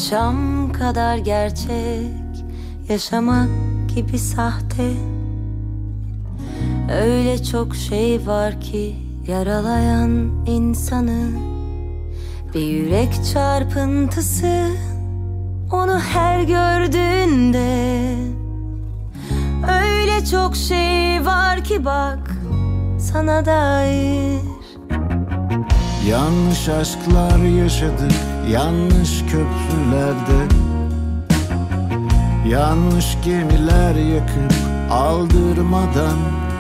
Yaşam kadar gerçek, yaşamak gibi sahte. Öyle çok şey var ki yaralayan insanı. Bir yürek çarpıntısı onu her gördüğünde. Öyle çok şey var ki bak sana dair. Yanlış aşklar yaşadık, yanlış köprülerde. Yanlış gemiler yakıp aldırmadan.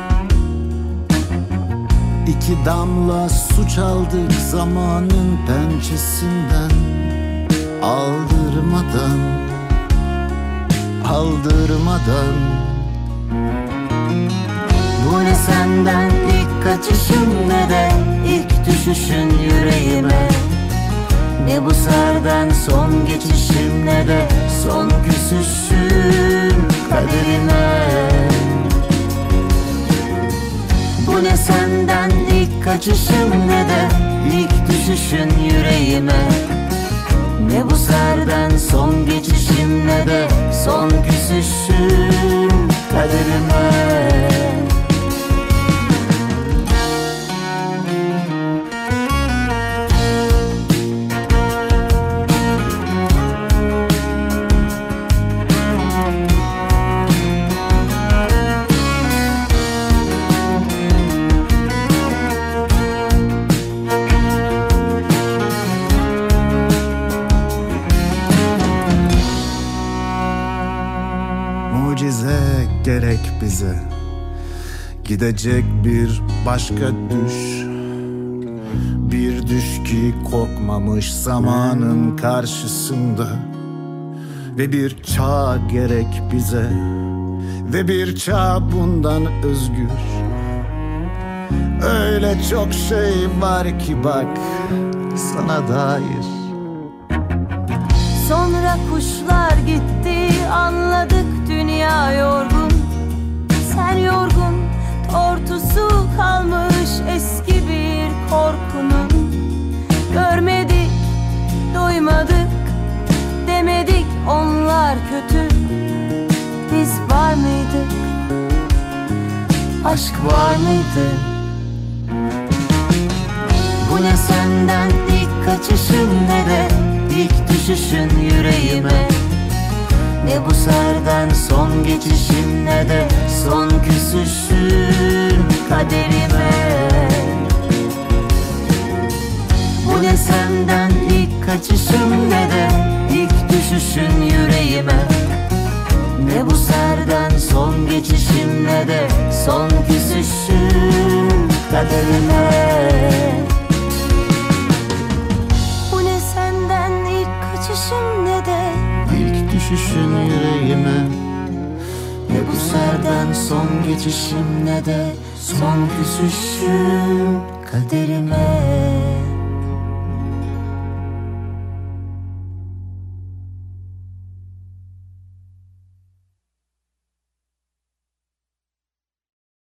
İki damla su çaldık zamanın pençesinden. Aldırmadan, aldırmadan. Bu ne senden ilk kaçışın ne de ilk düşüşün yüreğime. Ne bu serden son geçişim ne de son küsüşün kaderime. Bu ne senden ilk kaçışım ne de ilk düşüşün yüreğime. Ne bu serden son geçişim ne de son küsüşün kaderime. Mucize gerek bize, gidecek bir başka düş. Bir düş ki korkmamış zamanın karşısında. Ve bir çağ gerek bize, ve bir çağ bundan özgür. Öyle çok şey var ki bak sana dair. Sonra kuşlar gitti, anladık dünya yorgun. Sen yorgun, tortusu kalmış eski bir korkunun. Görmedik, doymadık, demedik onlar kötü. Biz var mıydık, aşk var mıydı? Bu ne senden ilk kaçışın ne de İlk düşüşün yüreğime. Ne bu serden son geçişim ne de son küsüşün kaderime. Bu ne senden ilk kaçışım ne de ilk düşüşün yüreğime. Ne bu serden son geçişim ne de son küsüşün kaderime. Ne de İlk düşüşün yüreğime. ne bu serden son geçişim ne de son küsüşüm kaderime.